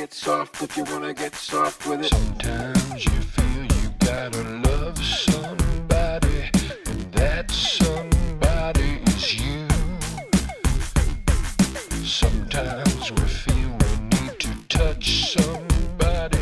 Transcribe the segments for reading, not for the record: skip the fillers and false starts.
get soft if you wanna get soft with it. Sometimes you feel you gotta love somebody, and that somebody is you. Sometimes we feel we need to touch somebody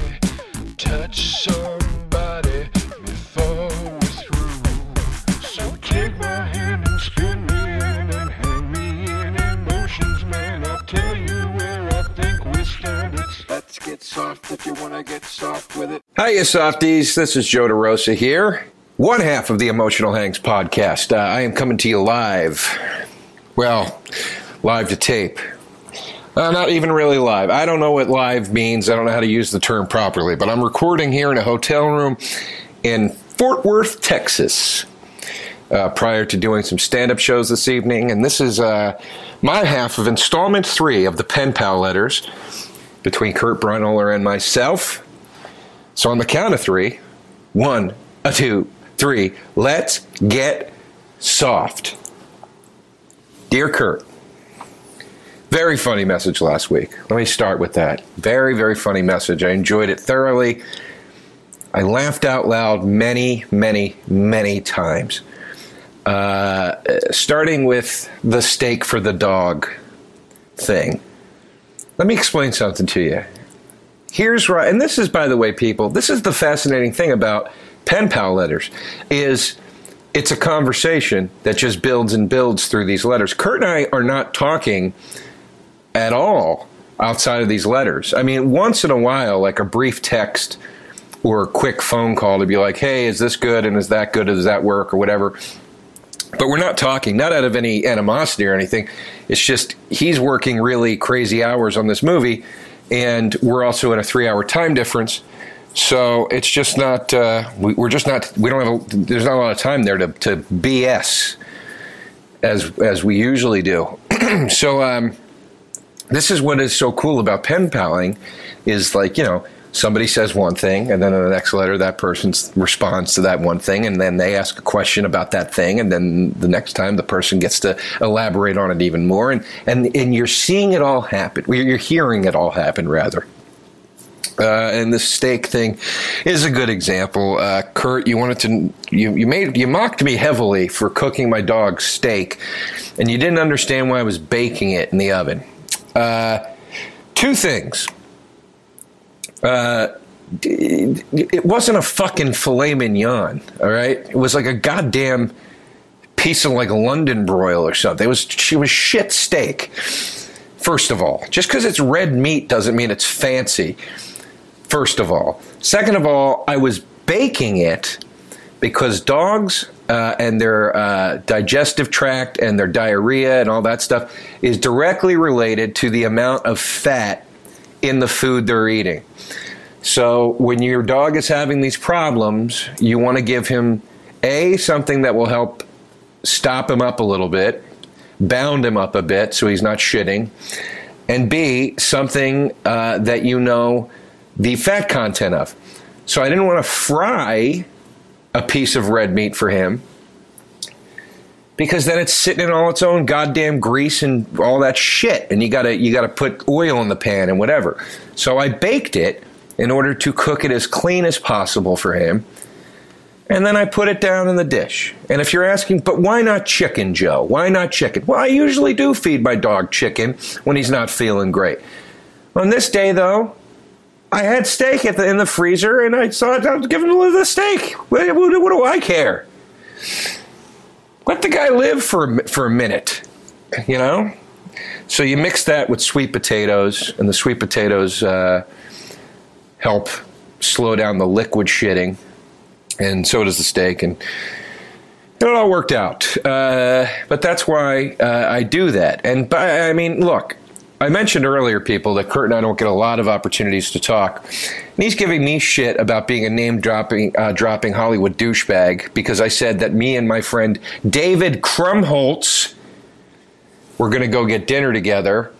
before we're through. So take my hand and spin me in and hang me in emotions, man. I'll tell you where I think we stand. Let's get soft if you wanna get soft with it. Hiya, softies. This is Joe DeRosa here. One half of the Emotional Hanks podcast. I am coming to you live. Well, live to tape. Not even really live. I don't know what live means. I don't know how to use the term properly, but I'm recording here in a hotel room in Fort Worth, Texas, prior to doing some stand-up shows this evening. And this is my half of installment 3 of the Pen Pal letters between Kurt Brunholer and myself. So on the count of 3, 1, 2, 3, let's get soft. Dear Kurt, very funny message last week. Let me start with that. Very, very funny message. I enjoyed it thoroughly. I laughed out loud many, many, many times. Starting with the steak for the dog thing. Let me explain something to you. Here's right, and this is, by the way, people, this is the fascinating thing about Pen Pal letters, is it's a conversation that just builds and builds through these letters. Kurt and I are not talking at all outside of these letters. I mean, once in a while, like a brief text or a quick phone call to be like, hey, is this good and is that good? Does that work or whatever? But we're not talking, not out of any animosity or anything. It's just he's working really crazy hours on this movie, and we're also in a 3-hour time difference. So it's just not, we're just not, we don't have, there's not a lot of time there to BS as we usually do. So this is what is so cool about pen paling is, like, you know, somebody says one thing, and then in the next letter, that person responds to that one thing, and then they ask a question about that thing, and then the next time, the person gets to elaborate on it even more, and you're seeing it all happen. You're hearing it all happen, rather. And the steak thing is a good example. Kurt, you mocked me heavily for cooking my dog's steak, and you didn't understand why I was baking it in the oven. 2 things. It wasn't a fucking filet mignon, all right? It was like a goddamn piece of like London broil or something. She was shit steak, first of all. Just because it's red meat doesn't mean it's fancy, first of all. Second of all, I was baking it because dogs and their digestive tract and their diarrhea and all that stuff is directly related to the amount of fat in the food they're eating. So when your dog is having these problems, you want to give him something that will help stop him up a little bit, bound him up a bit so he's not shitting, and B, something that you know the fat content of. So I didn't want to fry a piece of red meat for him, because then it's sitting in all its own goddamn grease and all that shit, and you gotta put oil in the pan and whatever. So I baked it in order to cook it as clean as possible for him, and then I put it down in the dish. And if you're asking, but why not chicken, Joe? Why not chicken? Well, I usually do feed my dog chicken when he's not feeling great. On this day, though, I had steak in the freezer, and I thought I'd give him the steak. What do I care? Let the guy live for a minute, you know? So you mix that with sweet potatoes, and the sweet potatoes help slow down the liquid shitting, and so does the steak, and it all worked out. But that's why I do that. And I mean, look, I mentioned earlier, people, that Kurt and I don't get a lot of opportunities to talk. And he's giving me shit about being a name-dropping Hollywood douchebag because I said that me and my friend David Krumholtz were going to go get dinner together.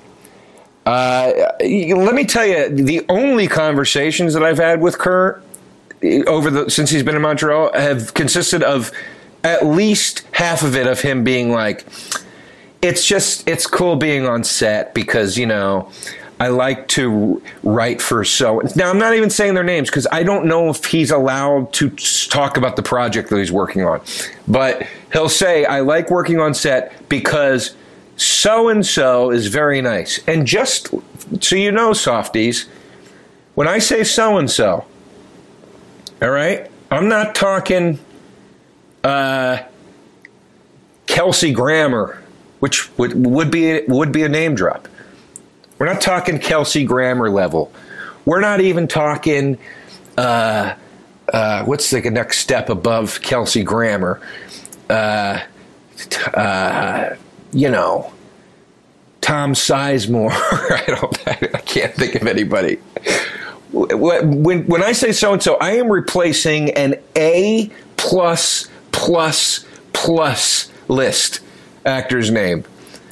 Let me tell you, the only conversations that I've had with Kurt since he's been in Montreal have consisted of at least half of it of him being like, it's cool being on set because, you know, I like to write for so. Now, I'm not even saying their names because I don't know if he's allowed to talk about the project that he's working on. But he'll say, I like working on set because so-and-so is very nice. And just so you know, softies, when I say so-and-so, all right, I'm not talking Kelsey Grammer, which would be a name drop. We're not talking Kelsey Grammer level. We're not even talking what's the next step above Kelsey Grammer? You know, Tom Sizemore. I can't think of anybody. When I say so and so, I am replacing an A+++ list actor's name.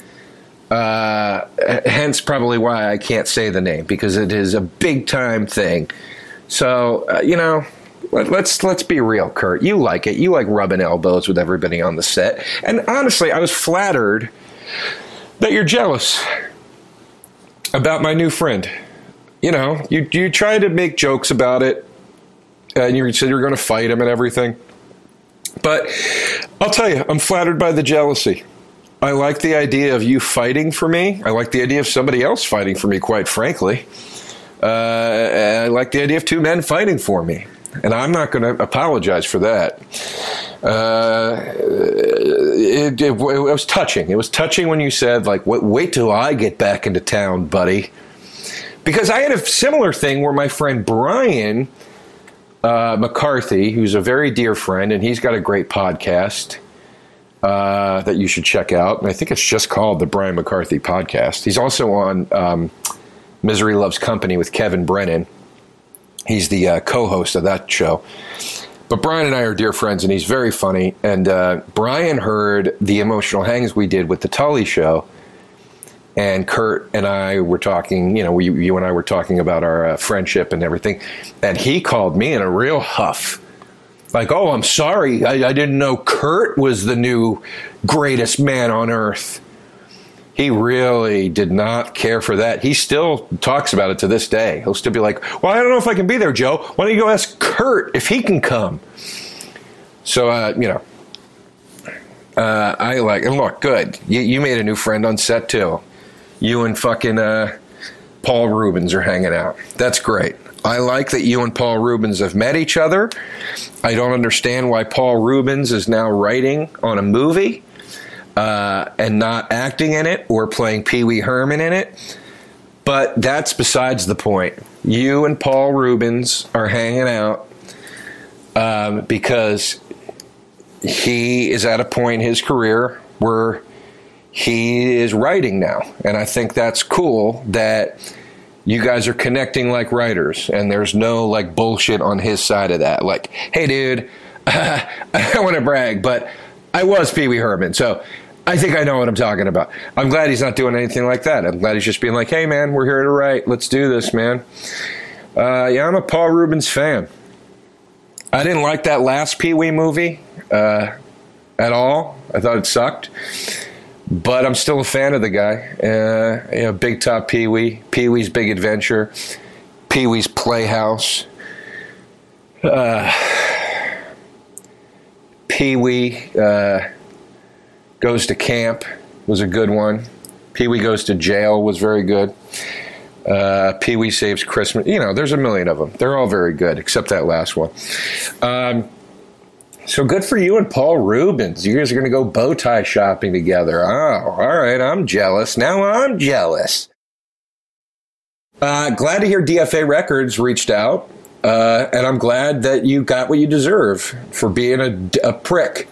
Hence probably why I can't say the name, because it is a big time thing. So, let's be real, Kurt. You like it. You like rubbing elbows with everybody on the set. And honestly, I was flattered that you're jealous about my new friend. You try to make jokes about it, and you said you're going to fight him and everything. But I'll tell you, I'm flattered by the jealousy. I like the idea of you fighting for me. I like the idea of somebody else fighting for me, quite frankly. I like the idea of two men fighting for me. And I'm not going to apologize for that. It was touching. It was touching when you said, like, wait till I get back into town, buddy. Because I had a similar thing where my friend Brian McCarthy, who's a very dear friend, and he's got a great podcast that you should check out. And I think it's just called the Brian McCarthy Podcast. He's also on Misery Loves Company with Kevin Brennan. He's the co-host of that show. But Brian and I are dear friends, and he's very funny. And Brian heard the emotional hangs we did with the Tully show. And Kurt and I were talking, you and I were talking about our friendship and everything. And he called me in a real huff. Like, oh, I'm sorry. I didn't know Kurt was the new greatest man on earth. He really did not care for that. He still talks about it to this day. He'll still be like, well, I don't know if I can be there, Joe. Why don't you go ask Kurt if he can come? So, I like, and look, good. You made a new friend on set, too. You and fucking Paul Rubens are hanging out. That's great. I like that you and Paul Rubens have met each other. I don't understand why Paul Rubens is now writing on a movie and not acting in it or playing Pee Wee Herman in it. But that's besides the point. You and Paul Rubens are hanging out because he is at a point in his career where he is writing now. And I think that's cool that you guys are connecting like writers, and there's no like bullshit on his side of that. Like, hey, dude, I don't want to brag, but I was Pee Wee Herman, so I think I know what I'm talking about. I'm glad he's not doing anything like that. I'm glad he's just being like, hey, man, we're here to write. Let's do this, man. I'm a Paul Rubens fan. I didn't like that last Pee Wee movie at all. I thought it sucked. But I'm still a fan of the guy. Big Top Pee Wee, Pee Wee's Big Adventure, Pee Wee's Playhouse, Pee Wee Goes to Camp was a good one. Pee Wee Goes to Jail was very good. Pee Wee Saves Christmas. There's a million of them. They're all very good, except that last one. So good for you and Paul Rubens. You guys are going to go bow tie shopping together. Oh, all right. I'm jealous. Now I'm jealous. Glad to hear DFA Records reached out. And I'm glad that you got what you deserve for being a prick.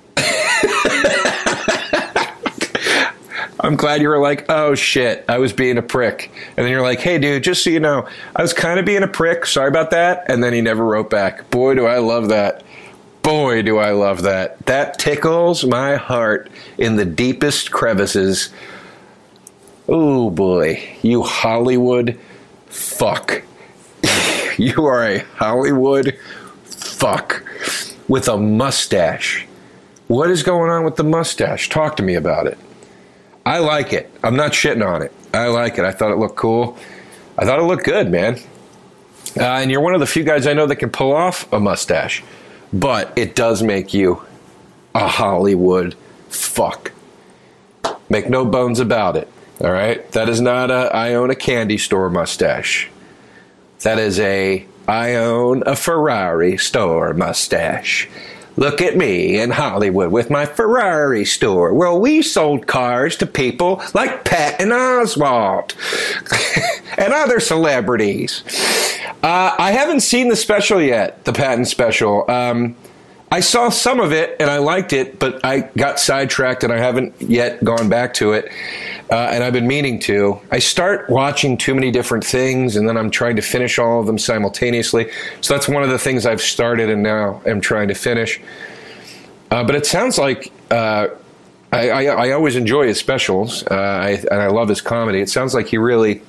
I'm glad you were like, oh, shit, I was being a prick. And then you're like, hey, dude, just so you know, I was kind of being a prick. Sorry about that. And then he never wrote back. Boy, do I love that. Boy, do I love that. That tickles my heart in the deepest crevices. Oh, boy. You Hollywood fuck. You are a Hollywood fuck with a mustache. What is going on with the mustache? Talk to me about it. I like it. I'm not shitting on it. I like it. I thought it looked cool. I thought it looked good, man. And you're one of the few guys I know that can pull off a mustache. But it does make you a Hollywood fuck. Make no bones about it. All right? That is not a I own a candy store mustache. That is a I own a Ferrari store mustache. Look at me in Hollywood with my Ferrari store. Well, we sold cars to people like Patton Oswalt and other celebrities. I haven't seen the special yet, the Patton special. I saw some of it and I liked it, but I got sidetracked and I haven't yet gone back to it. And I've been meaning to. I start watching too many different things and then I'm trying to finish all of them simultaneously. So that's one of the things I've started and now am trying to finish. But it sounds like I always enjoy his specials and I love his comedy. It sounds like he really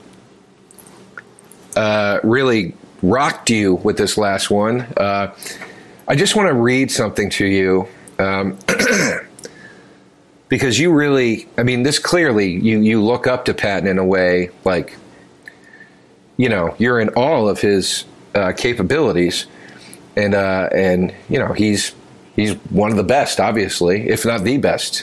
rocked you with this last one. I just want to read something to you because you really, I mean, this clearly, you look up to Patton in a way like, you know, you're in awe of his capabilities, and you know, he's one of the best, obviously, if not the best,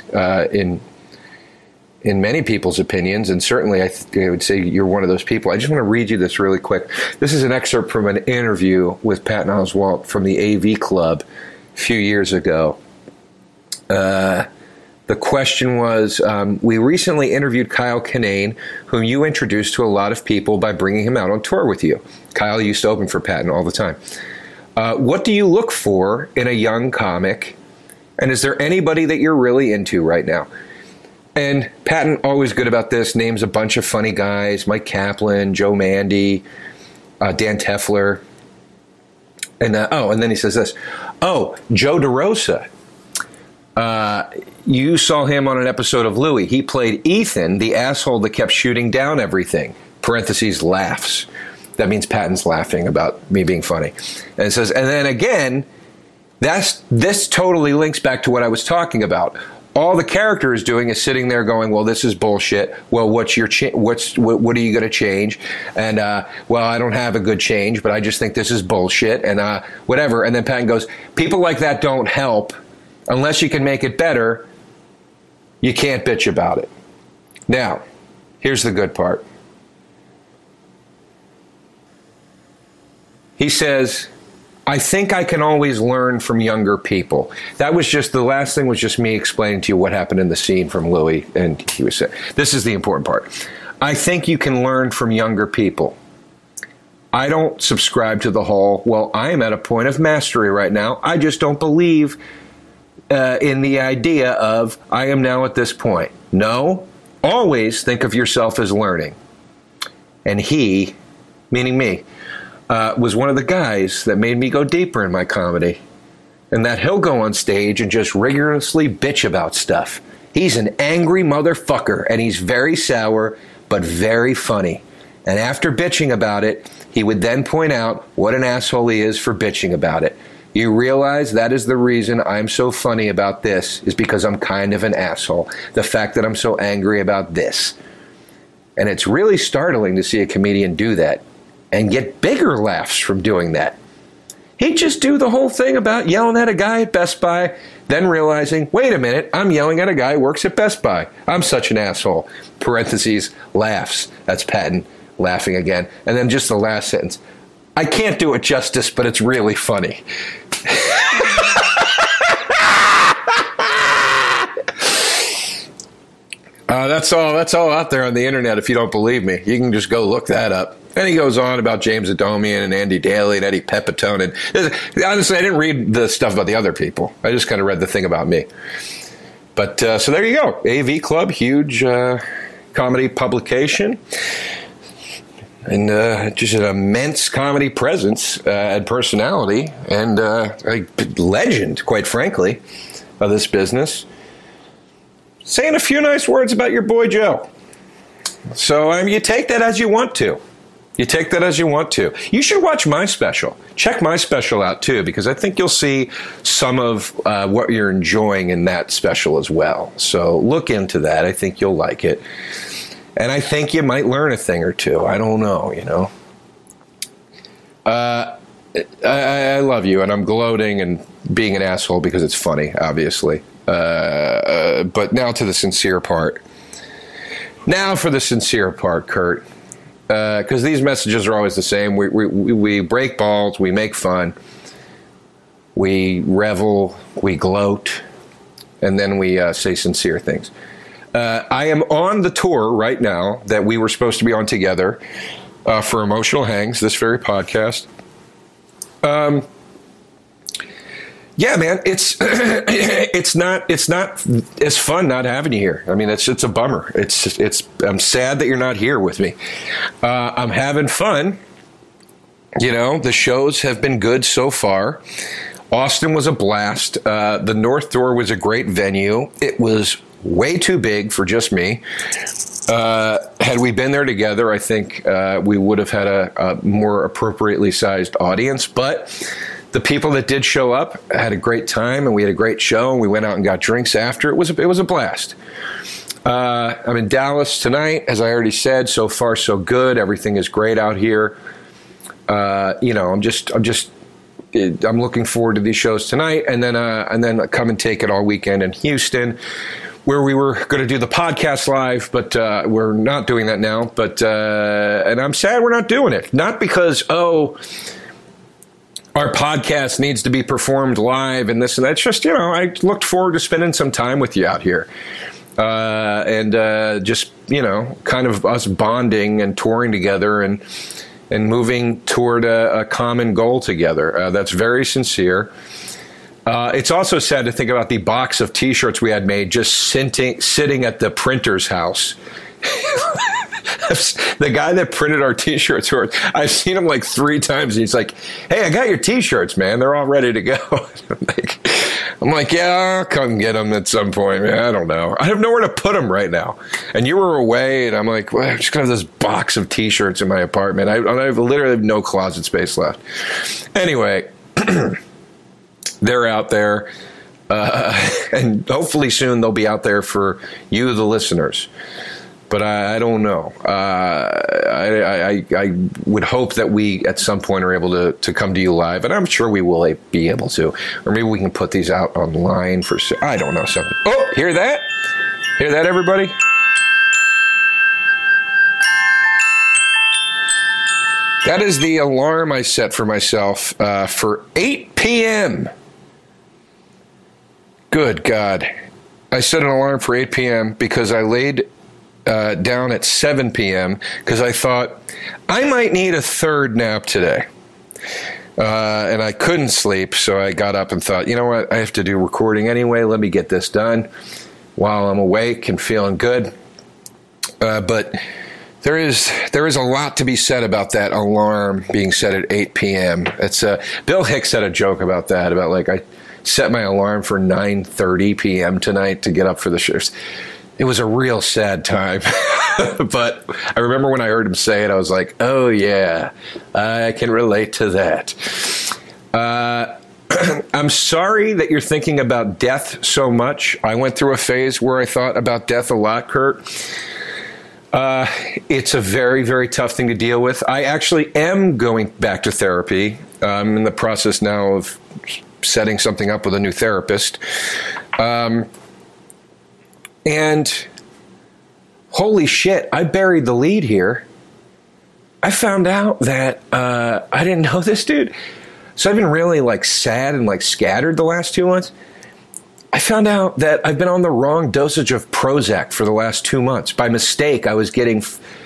in many people's opinions, and certainly I would say you're one of those people. I just want to read you this really quick. This is an excerpt from an interview with Patton Oswalt from the AV Club a few years ago. The question was, we recently interviewed Kyle Kinane, whom you introduced to a lot of people by bringing him out on tour with you. Kyle used to open for Patton all the time. What do you look for in a young comic? And is there anybody that you're really into right now? And Patton, always good about this, names a bunch of funny guys, Mike Kaplan, Joe Mandy, Dan Tefler. And then he says this. Oh, Joe DeRosa. You saw him on an episode of Louie. He played Ethan, the asshole that kept shooting down everything. Parentheses, laughs. That means Patton's laughing about me being funny. And it says, and then again, this totally links back to what I was talking about. All the character is doing is sitting there going, well, this is bullshit. Well, what are you going to change? And, well, I don't have a good change, but I just think this is bullshit and whatever. And then Patton goes, people like that don't help. Unless you can make it better, you can't bitch about it. Now, here's the good part. He says, I think I can always learn from younger people. That was just, the last thing was just me explaining to you what happened in the scene from Louie. And he was saying, this is the important part. I think you can learn from younger people. I don't subscribe to the whole, well, I am at a point of mastery right now. I just don't believe in the idea of, I am now at this point. No, always think of yourself as learning. And he, meaning me, was one of the guys that made me go deeper in my comedy. And that he'll go on stage and just rigorously bitch about stuff. He's an angry motherfucker, and he's very sour, but very funny. And after bitching about it, he would then point out what an asshole he is for bitching about it. You realize that is the reason I'm so funny about this, is because I'm kind of an asshole. The fact that I'm so angry about this. And it's really startling to see a comedian do that and get bigger laughs from doing that. He'd just do the whole thing about yelling at a guy at Best Buy, then realizing, wait a minute, I'm yelling at a guy who works at Best Buy. I'm such an asshole. Parentheses, laughs. That's Patton laughing again. And then just the last sentence. I can't do it justice, but it's really funny. That's all out there on the internet. If you don't believe me, you can just go look that up. And he goes on about James Adomian and Andy Daly and Eddie Pepitone. And honestly, I didn't read the stuff about the other people. I just kind of read the thing about me. But so there you go. AV Club, huge comedy publication. And just an immense comedy presence and personality. And a legend, quite frankly, of this business. Saying a few nice words about your boy Joe. So you take that as you want to. You take that as you want to. You should watch my special. Check my special out, too, because I think you'll see some of what you're enjoying in that special as well. So look into that. I think you'll like it. And I think you might learn a thing or two. I don't know, you know. I love you, and I'm gloating and being an asshole because it's funny, obviously. But now to the sincere part. Now for the sincere part, Kurt. Because these messages are always the same. We break balls, we make fun, we revel, we gloat, and then we say sincere things. I am on the tour right now that we were supposed to be on together for Emotional Hangs, this very podcast. Yeah, man, it's not as fun not having you here. I mean, it's a bummer. I'm sad that you're not here with me. I'm having fun. You know, the shows have been good so far. Austin was a blast. The North Door was a great venue. It was way too big for just me. Had we been there together, I think we would have had a more appropriately sized audience, but the people that did show up had a great time, and we had a great show, and we went out and got drinks after. It was a blast. I'm in Dallas tonight, as I already said. So far, so good. Everything is great out here. You know, I'm looking forward to these shows tonight, and then come and take it all weekend in Houston, where we were going to do the podcast live, but we're not doing that now. But and I'm sad we're not doing it. Not because our podcast needs to be performed live and this and that. It's just, you know, I looked forward to spending some time with you out here. And just, you know, kind of us bonding and touring together and moving toward a common goal together. That's very sincere. It's also sad to think about the box of T-shirts we had made just sitting at the printer's house. The guy that printed our T-shirts, I've seen him like 3 times, and he's like, "Hey, I got your T-shirts, man. They're all ready to go." I'm like, "Yeah, I'll come get them at some point, man. I don't know. I have nowhere to put them right now." And you were away, and I'm like, "Well, I'm just gonna have this box of T-shirts in my apartment. I literally have no closet space left." Anyway, they're out there, and hopefully soon they'll be out there for you, the listeners. But I don't know. I would hope that we at some point are able to come to you live, and I'm sure we will be able to. Or maybe we can put these out online for. I don't know something. Oh, hear that? Hear that, everybody? That is the alarm I set for myself for 8 p.m. Good God. I set an alarm for 8 p.m. because I laid down at 7 p.m. because I thought I might need a third nap today. And I couldn't sleep, so I got up and thought, you know what, I have to do recording anyway. Let me get this done while I'm awake and feeling good. But there is a lot to be said about that alarm being set at 8 p.m. It's Bill Hicks had a joke about that, about like I set my alarm for 9:30 p.m. tonight to get up for the shows. It was a real sad time. But I remember when I heard him say it, I was like, oh, yeah, I can relate to that. I'm sorry that you're thinking about death so much. I went through a phase where I thought about death a lot, Kurt. It's a very, very tough thing to deal with. I actually am going back to therapy. I'm in the process now of setting something up with a new therapist. And holy shit, I buried the lead here. I found out that I didn't know this dude. So I've been really like sad and like scattered the last 2 months. I found out that I've been on the wrong dosage of Prozac for the last 2 months. By mistake, I was taking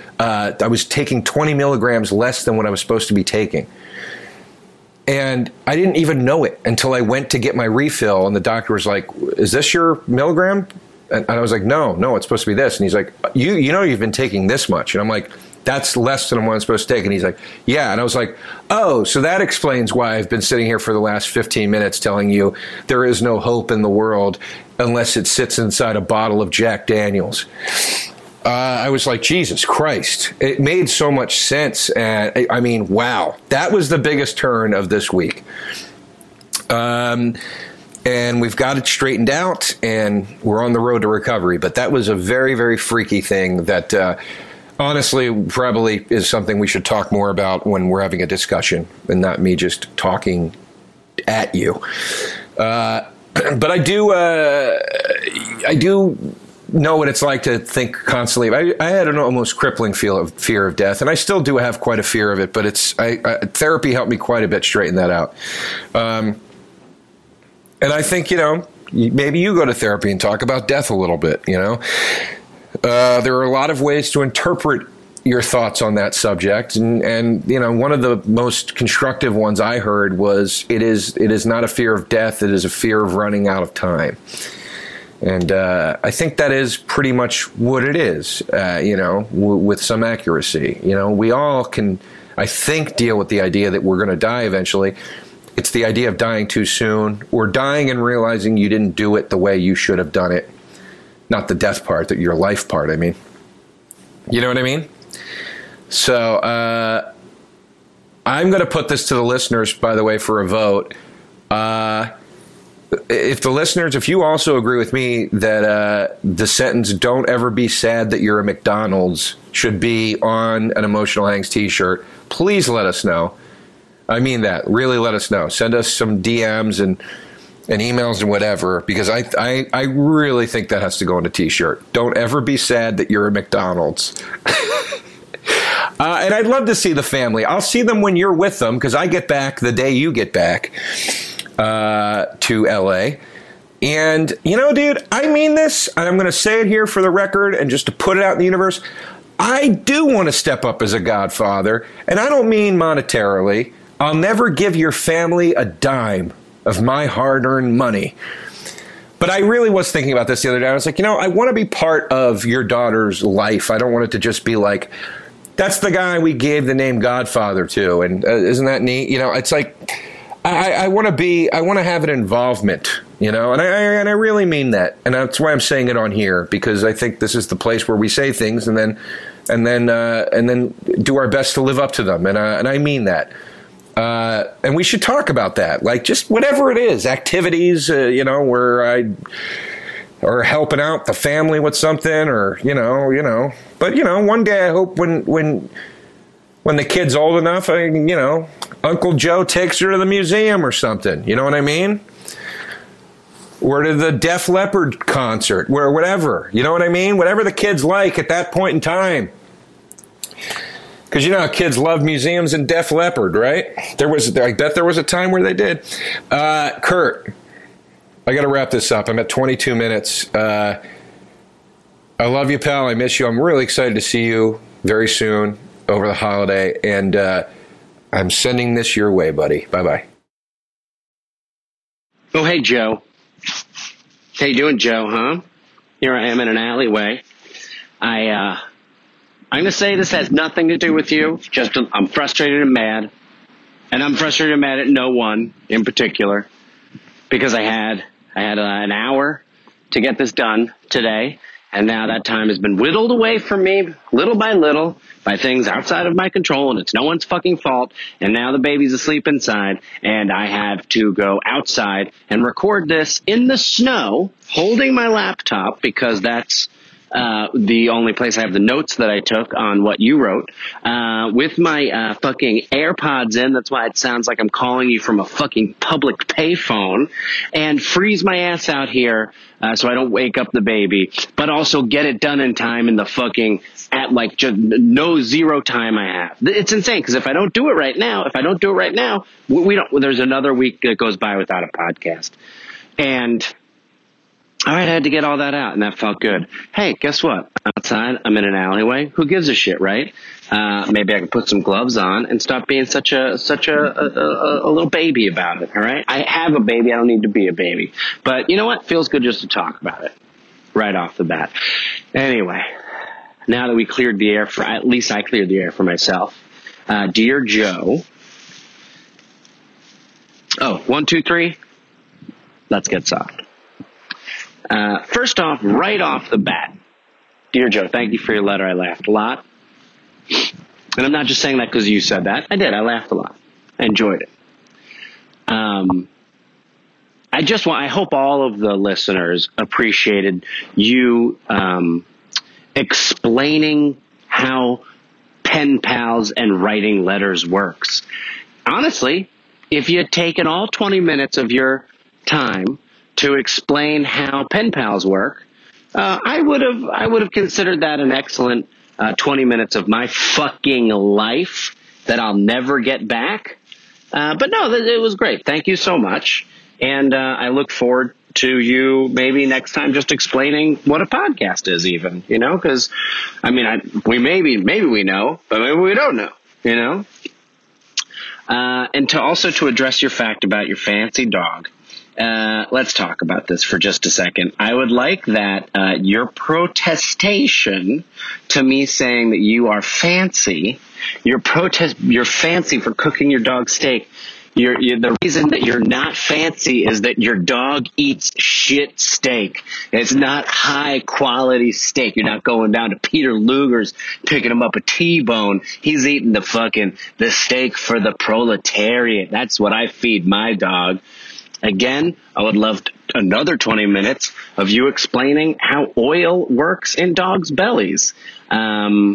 20 milligrams less than what I was supposed to be taking. And I didn't even know it until I went to get my refill, and the doctor was like, "Is this your milligram?" And I was like, no, it's supposed to be this. And he's like, you know you've been taking this much. And I'm like, that's less than what I'm supposed to take. And he's like, yeah. And I was like, oh, so that explains why I've been sitting here for the last 15 minutes telling you there is no hope in the world unless it sits inside a bottle of Jack Daniels. I was like, Jesus Christ. It made so much sense. And I mean, wow. That was the biggest turn of this week. And we've got it straightened out, and we're on the road to recovery. But that was a very, very freaky thing that, honestly, probably is something we should talk more about when we're having a discussion and not me just talking at you. But I do know what it's like to think constantly. I had an almost crippling fear of death, and I still do have quite a fear of it, but therapy helped me quite a bit straighten that out. And I think, maybe you go to therapy and talk about death a little bit, There are a lot of ways to interpret your thoughts on that subject. And one of the most constructive ones I heard was, it is not a fear of death, it is a fear of running out of time. And I think that is pretty much what it is, with some accuracy. We all can, I think, deal with the idea that we're going to die eventually. It's the idea of dying too soon, or dying and realizing you didn't do it the way you should have done it. Not the death part, your life part, I mean. You know what I mean? So I'm going to put this to the listeners, by the way, for a vote. If you also agree with me that the sentence, "Don't ever be sad that you're a McDonald's," should be on an Emotional Hangs t-shirt, please let us know. I mean that. Really let us know. Send us some DMs and emails and whatever, because I really think that has to go on a t-shirt. Don't ever be sad that you're a McDonald's. And I'd love to see the family. I'll see them when you're with them, because I get back the day you get back to LA. And, dude, I mean this, and I'm going to say it here for the record and just to put it out in the universe. I do want to step up as a godfather, and I don't mean monetarily. I'll never give your family a dime of my hard-earned money. But I really was thinking about this the other day. I was like, I want to be part of your daughter's life. I don't want it to just be like, that's the guy we gave the name Godfather to. And isn't that neat? It's like, I want to have an involvement, and I really mean that. And that's why I'm saying it on here, because I think this is the place where we say things and then do our best to live up to them. And I mean that. And we should talk about that, like just whatever it is, activities, where or helping out the family with something, or, but, one day I hope when the kid's old enough, Uncle Joe takes her to the museum or something. You know what I mean? Or to the Def Leppard concert, where whatever. You know what I mean? Whatever the kids like at that point in time. Because kids love museums and Def Leppard, right? I bet there was a time where they did. Kurt, I got to wrap this up. I'm at 22 minutes. I love you, pal. I miss you. I'm really excited to see you very soon over the holiday, and I'm sending this your way, buddy. Bye-bye. Oh, hey, Joe. How you doing, Joe, huh? Here I am in an alleyway. I'm going to say this has nothing to do with you. Just I'm frustrated and mad. And I'm frustrated and mad at no one in particular, because I had an hour to get this done today. And now that time has been whittled away from me little by little by things outside of my control, and it's no one's fucking fault. And now the baby's asleep inside, and I have to go outside and record this in the snow, holding my laptop, because that's the only place I have the notes that I took on what you wrote, with my fucking AirPods in. That's why it sounds like I'm calling you from a fucking public payphone, and freeze my ass out here so I don't wake up the baby, but also get it done in time in the fucking at like just zero time I have. It's insane, because if I don't do it right now, we don't. There's another week that goes by without a podcast, and all right, I had to get all that out, and that felt good. Hey, guess what? Outside, I'm in an alleyway. Who gives a shit, right? Maybe I can put some gloves on and stop being such a little baby about it, all right? I have a baby. I don't need to be a baby. But you know what? Feels good just to talk about it right off the bat. Anyway, now that we cleared the air at least I cleared the air for myself. Dear Joe. Oh, 1, 2, 3. Let's get soft. First off, right off the bat, Dear Joe, thank you for your letter. I laughed a lot. And I'm not just saying that because you said that. I did. I laughed a lot. I enjoyed it. I hope all of the listeners appreciated you explaining how pen pals and writing letters works. Honestly, if you had taken all 20 minutes of your time to explain how pen pals work, I would have considered that an excellent 20 minutes of my fucking life that I'll never get back. But no, it was great. Thank you so much. And I look forward to you maybe next time just explaining what a podcast is even, because, maybe we know, but maybe we don't know, And to address your fact about your fancy dog, let's talk about this for just a second. I would like that your protestation to me saying that you are fancy, your fancy for cooking your dog steak. The reason that you're not fancy is that your dog eats shit steak. It's not high quality steak. You're not going down to Peter Luger's picking him up a T-bone. He's eating the steak for the proletariat. That's what I feed my dog. Again, I would love another 20 minutes of you explaining how oil works in dogs' bellies. You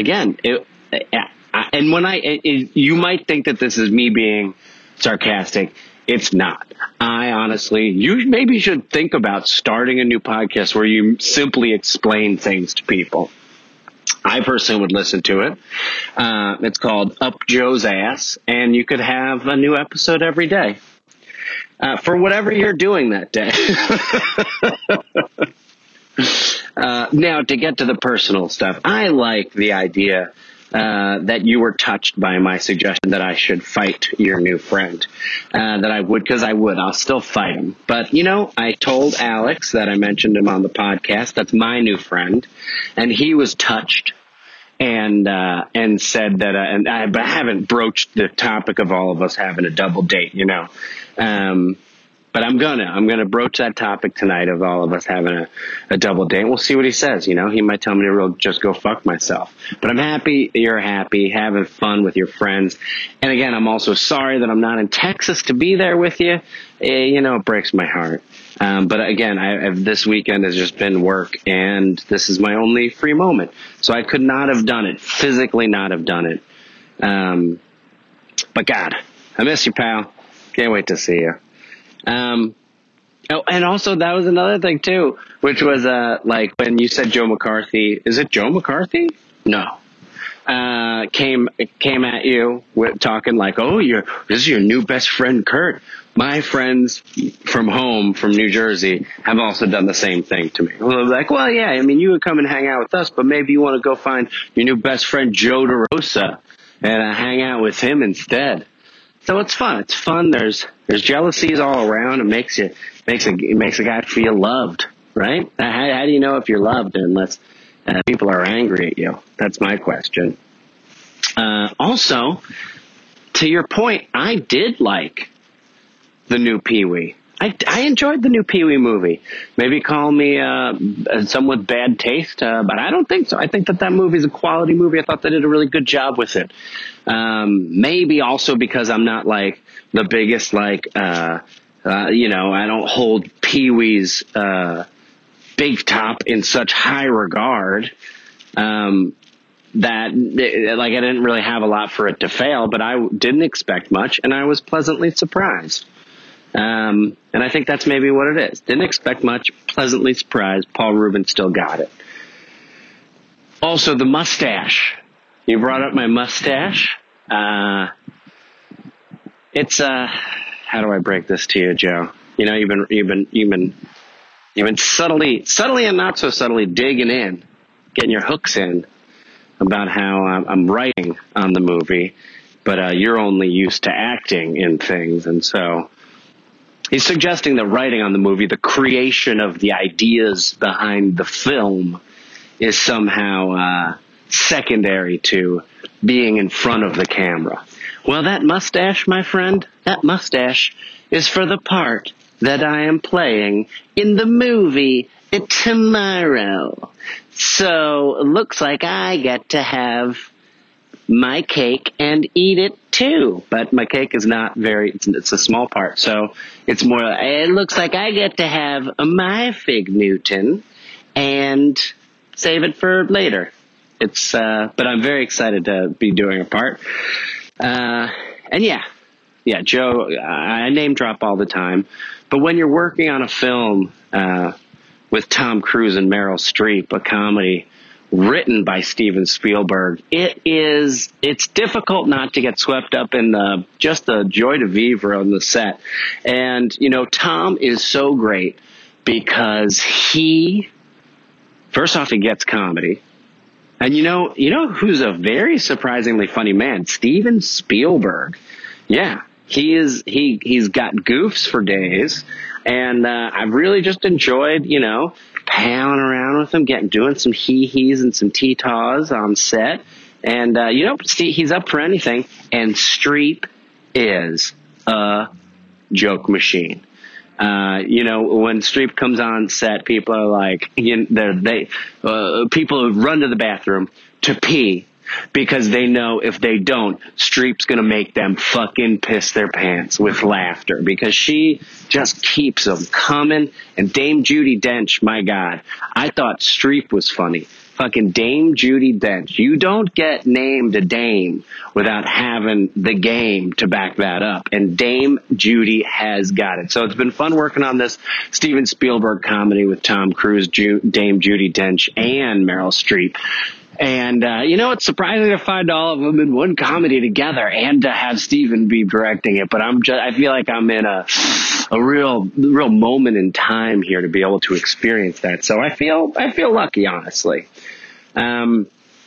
might think that this is me being sarcastic. It's not. You maybe should think about starting a new podcast where you simply explain things to people. I personally would listen to it. It's called Up Joe's Ass, and you could have a new episode every day. For whatever you're doing that day. Now, to get to the personal stuff, I like the idea that you were touched by my suggestion that I should fight your new friend. That I would, because I would. I'll still fight him. But, I told Alex that I mentioned him on the podcast. That's my new friend. And he was touched and said that, but I haven't broached the topic of all of us having a double date, but I'm gonna broach that topic tonight of all of us having a double date. We'll see what he says. He might tell me to just go fuck myself. But I'm happy you're happy, having fun with your friends. And again, I'm also sorry that I'm not in Texas to be there with you. It breaks my heart. But again, this weekend has just been work, and this is my only free moment. So I could not have done it, physically not have done it. But God, I miss you, pal. Can't wait to see you. And also that was another thing too, which was, when you said Joe McCarthy, is it Joe McCarthy? No. Came at you with talking like, oh, this is your new best friend, Kurt. My friends from home, from New Jersey, have also done the same thing to me. Well, like, well, yeah, you would come and hang out with us, but maybe you want to go find your new best friend, Joe DeRosa, and hang out with him instead. So it's fun. It's fun. There's jealousies all around. It makes a guy feel loved, right? How do you know if you're loved unless people are angry at you? That's my question. Also, to your point, I did like the new Pee-wee. I enjoyed the new Pee-wee movie. Maybe call me someone with bad taste, but I don't think so. I think that movie is a quality movie. I thought they did a really good job with it. Maybe also because I'm not like the biggest I don't hold Pee-wee's Big Top in such high regard that I didn't really have a lot for it to fail, but I didn't expect much, and I was pleasantly surprised. And I think that's maybe what it is. Didn't expect much, pleasantly surprised. Paul Rubin still got it. Also, the mustache. You brought up my mustache. It's how do I break this to you, Joe? You've been subtly and not so subtly digging in, getting your hooks in about how I'm writing on the movie, but you're only used to acting in things, and so he's suggesting that writing on the movie, the creation of the ideas behind the film, is somehow secondary to being in front of the camera. Well, that mustache, my friend, that mustache is for the part that I am playing in the movie tomorrow. So it looks like I get to have my cake and eat it too. But my cake is not it's a small part. So it's more, it looks like I get to have my Fig Newton and save it for later. But I'm very excited to be doing a part. And yeah, Joe, I name drop all the time. But when you're working on a film, with Tom Cruise and Meryl Streep, a comedy written by Steven Spielberg, it's difficult not to get swept up in just the joy de vivre on the set. And, Tom is so great because first off, he gets comedy. And you know who's a very surprisingly funny man? Steven Spielberg. Yeah, he's got goofs for days. And I've really just enjoyed, palling around with him, doing some hee-hees and some tee-taws on set. And, he's up for anything. And Streep is a joke machine. When Streep comes on set, people are like, people run to the bathroom to pee because they know if they don't, Streep's going to make them fucking piss their pants with laughter because she just keeps them coming. And Dame Judi Dench, my God, I thought Streep was funny. Fucking Dame Judi Dench. You don't get named a dame without having the game to back that up. And Dame Judi has got it. So it's been fun working on this Steven Spielberg comedy with Tom Cruise, Dame Judi Dench, and Meryl Streep. And, it's surprising to find all of them in one comedy together and to have Steven be directing it. But I feel like I'm in a real moment in time here to be able to experience that. So I feel lucky, honestly. The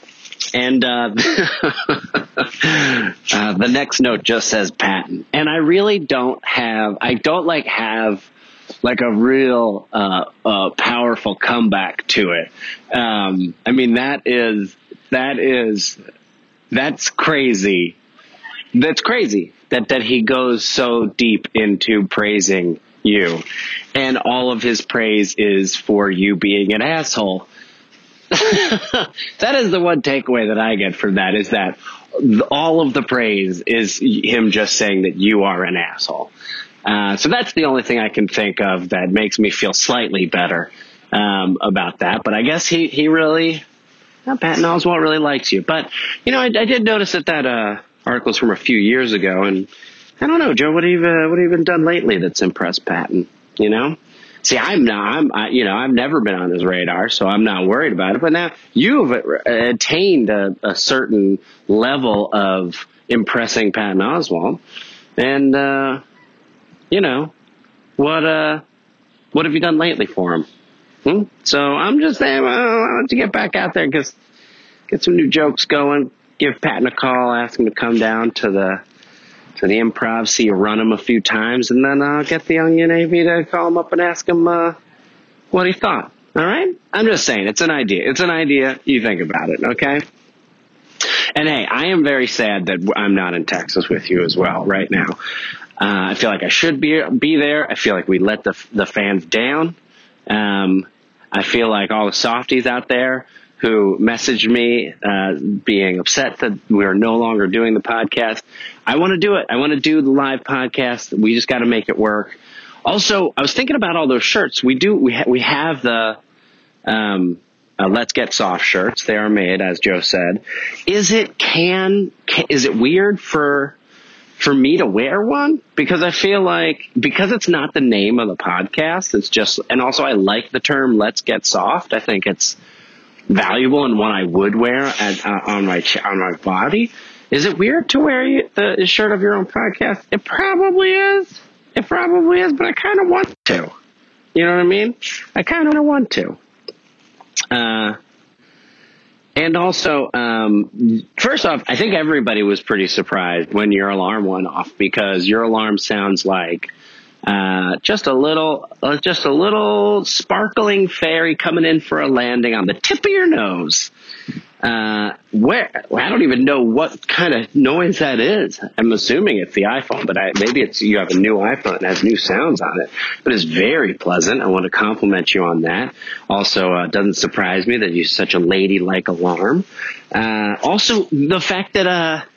next note just says Patton. And I really don't have like a real powerful comeback to it. That's crazy. That's crazy that he goes so deep into praising you, and all of his praise is for you being an asshole. That is the one takeaway that I get from that, is that all of the praise is him just saying that you are an asshole. So that's the only thing I can think of that makes me feel slightly better about that. But I guess he really, Patton Oswalt really likes you. But, I did notice that article's from a few years ago. And I don't know, Joe, what have you been done lately that's impressed Patton, See, I've never been on his radar, so I'm not worried about it. But now you've attained a certain level of impressing Patton Oswalt. And, what have you done lately for him? So I'm just saying, why don't you get back out there and get some new jokes going, give Patton a call, ask him to come down to the Improv, see you run him a few times, and then get the Onion AV to call him up and ask him what he thought. All right? I'm just saying, it's an idea. It's an idea. You think about it, okay? And hey, I am very sad that I'm not in Texas with you as well right now. I feel like I should be there. I feel like we let the fans down. I feel like all the softies out there who messaged me being upset that we're no longer doing the podcast. I want to do it. I want to do the live podcast. We just got to make it work. Also, I was thinking about all those shirts. We have the Let's Get Soft shirts. They are made, as Joe said. Is it weird for me to wear one? Because I feel like, because it's not the name of the podcast, it's just, and also I like the term Let's Get Soft. I think it's valuable and one I would wear on my body. Is it weird to wear the shirt of your own podcast? It probably is. But I kind of want to. You know what I mean? I kind of want to. And also, first off, I think everybody was pretty surprised when your alarm went off, because your alarm sounds like just a little sparkling fairy coming in for a landing on the tip of your nose. Where I don't even know what kind of noise that is. I'm assuming it's the iPhone, but maybe it's you have a new iPhone that has new sounds on it. But it's very pleasant. I want to compliment you on that. Also, it doesn't surprise me that you use such a ladylike alarm. Also, the fact that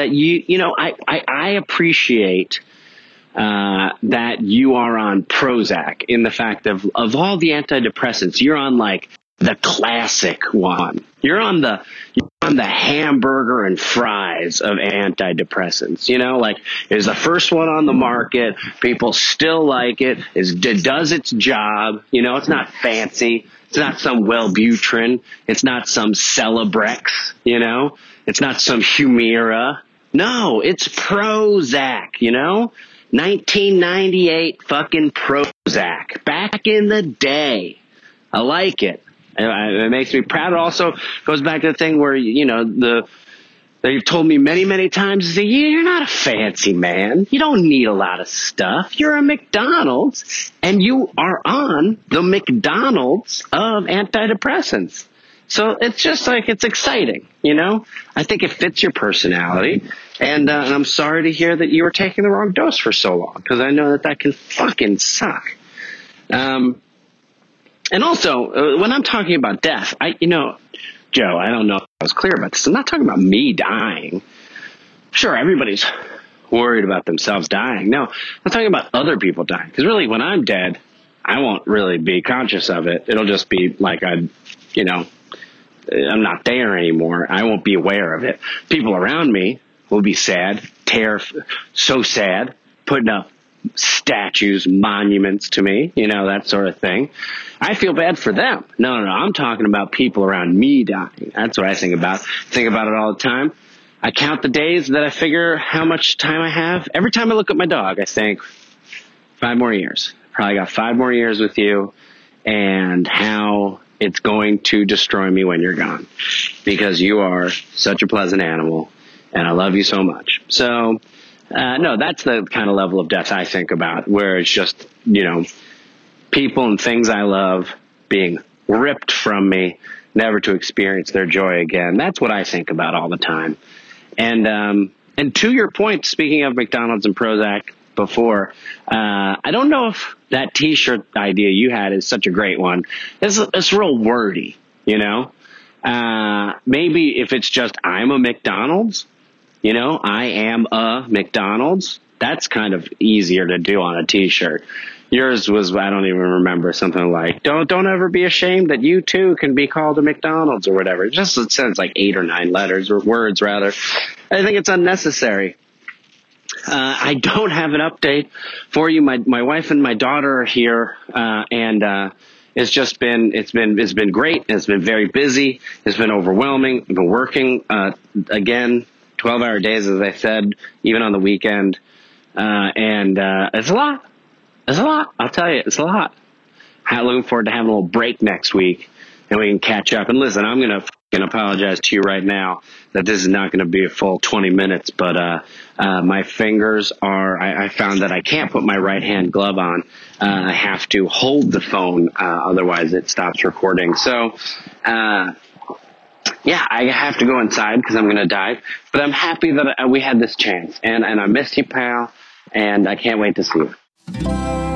I appreciate that you are on Prozac in the fact of all the antidepressants, you're on like the classic one. You're on the hamburger and fries of antidepressants. Like is the first one on the market. People still like it. It does its job. It's not fancy. It's not some Wellbutrin. It's not some Celebrex. It's not some Humira. No, it's Prozac. 1998 fucking Prozac. Back in the day. I like it. It makes me proud. It also goes back to the thing where, they've told me many, many times, you're not a fancy man. You don't need a lot of stuff. You're a McDonald's, and you are on the McDonald's of antidepressants. So it's just like, it's exciting, I think it fits your personality. And I'm sorry to hear that you were taking the wrong dose for so long, because I know that can fucking suck. And also, when I'm talking about death, Joe, I don't know if I was clear about this. I'm not talking about me dying. Sure, everybody's worried about themselves dying. No, I'm talking about other people dying. Because really, when I'm dead, I won't really be conscious of it. It'll just be like I'm not there anymore. I won't be aware of it. People around me will be sad, so sad, putting up statues, monuments to me, that sort of thing. I feel bad for them. No, I'm talking about people around me dying. That's what I think about. Think about it all the time. I count the days that I figure how much time I have. Every time I look at my dog, I think 5 more years. Probably got 5 more years with you, and how it's going to destroy me when you're gone, because you are such a pleasant animal and I love you so much. So, no, that's the kind of level of death I think about, where it's just, people and things I love being ripped from me, never to experience their joy again. That's what I think about all the time. And to your point, speaking of McDonald's and Prozac before, I don't know if that T-shirt idea you had is such a great one. It's real wordy, maybe if it's just I'm a McDonald's, I am a McDonald's. That's kind of easier to do on a T-shirt. Yours was, I don't even remember, something like, don't ever be ashamed that you too can be called a McDonald's or whatever. It says like 8 or 9 letters, or words rather. I think it's unnecessary. I don't have an update for you. My wife and my daughter are here, and it's been great. It's been very busy. It's been overwhelming. I've been working, again, 12-hour days, as I said, even on the weekend. And it's a lot. It's a lot. I'll tell you, it's a lot. I'm looking forward to having a little break next week, and we can catch up. And listen, I'm going to apologize to you right now that this is not going to be a full 20 minutes, but my fingers I found that I can't put my right hand glove on. I have to hold the phone, otherwise it stops recording. So, yeah, I have to go inside because I'm going to dive. But I'm happy that we had this chance. And I miss you, pal. And I can't wait to see you.